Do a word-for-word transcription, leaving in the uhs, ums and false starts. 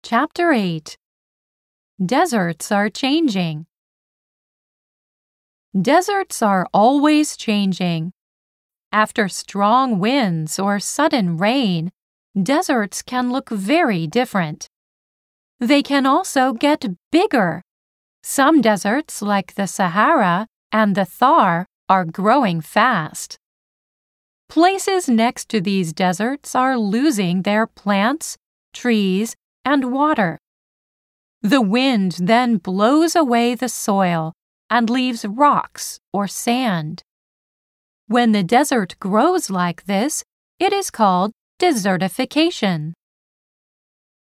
Chapter eight. Deserts are changing. Deserts are always changing. After strong winds or sudden rain, deserts can look very different. They can also get bigger. Some deserts, like the Sahara and the Thar, are growing fast. Places next to these deserts are losing their plants, trees, and water. The wind then blows away the soil and leaves rocks or sand. When the desert grows like this, it is called desertification.